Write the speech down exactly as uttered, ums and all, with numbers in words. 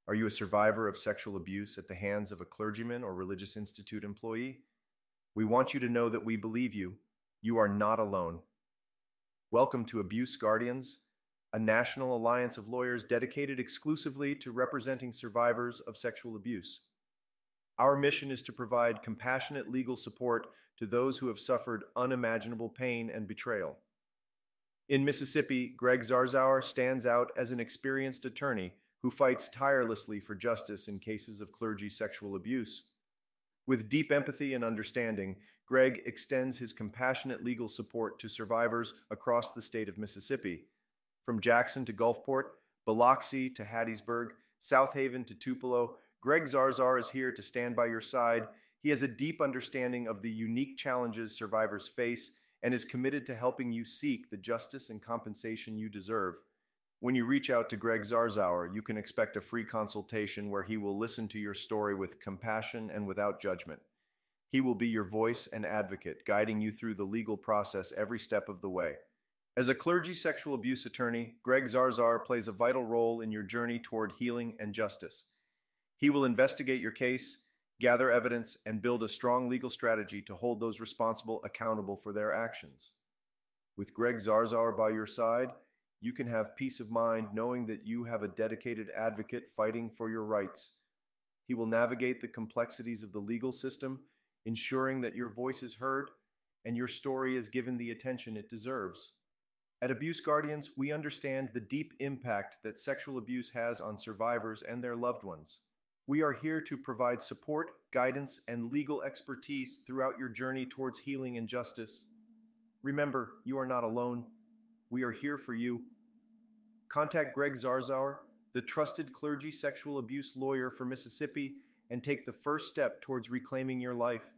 Are you a survivor of sexual abuse at the hands of a clergyman or religious institute employee? We want you to know that we believe you. You are not alone. Welcome to Abuse Guardians, a national alliance of lawyers dedicated exclusively to representing survivors of sexual abuse. Our mission is to provide compassionate legal support to those who have suffered unimaginable pain and betrayal. In Mississippi, Greg Zarzauer stands out as an experienced attorney who fights tirelessly for justice in cases of clergy sexual abuse. With deep empathy and understanding, Greg extends his compassionate legal support to survivors across the state of Mississippi. From Jackson to Gulfport, Biloxi to Hattiesburg, South Haven to Tupelo, Greg Zarzar is here to stand by your side. He has a deep understanding of the unique challenges survivors face and is committed to helping you seek the justice and compensation you deserve. When you reach out to Greg Zarzauer, you can expect a free consultation where he will listen to your story with compassion and without judgment. He will be your voice and advocate, guiding you through the legal process every step of the way. As a clergy sexual abuse attorney, Greg Zarzar plays a vital role in your journey toward healing and justice. He will investigate your case, gather evidence, and build a strong legal strategy to hold those responsible accountable for their actions. With Greg Zarzar by your side, you can have peace of mind knowing that you have a dedicated advocate fighting for your rights. He will navigate the complexities of the legal system, ensuring that your voice is heard and your story is given the attention it deserves. At Abuse Guardians, we understand the deep impact that sexual abuse has on survivors and their loved ones. We are here to provide support, guidance, and legal expertise throughout your journey towards healing and justice. Remember, you are not alone. We are here for you. Contact Greg Zarzauer, the trusted clergy sexual abuse lawyer for Mississippi, and take the first step towards reclaiming your life.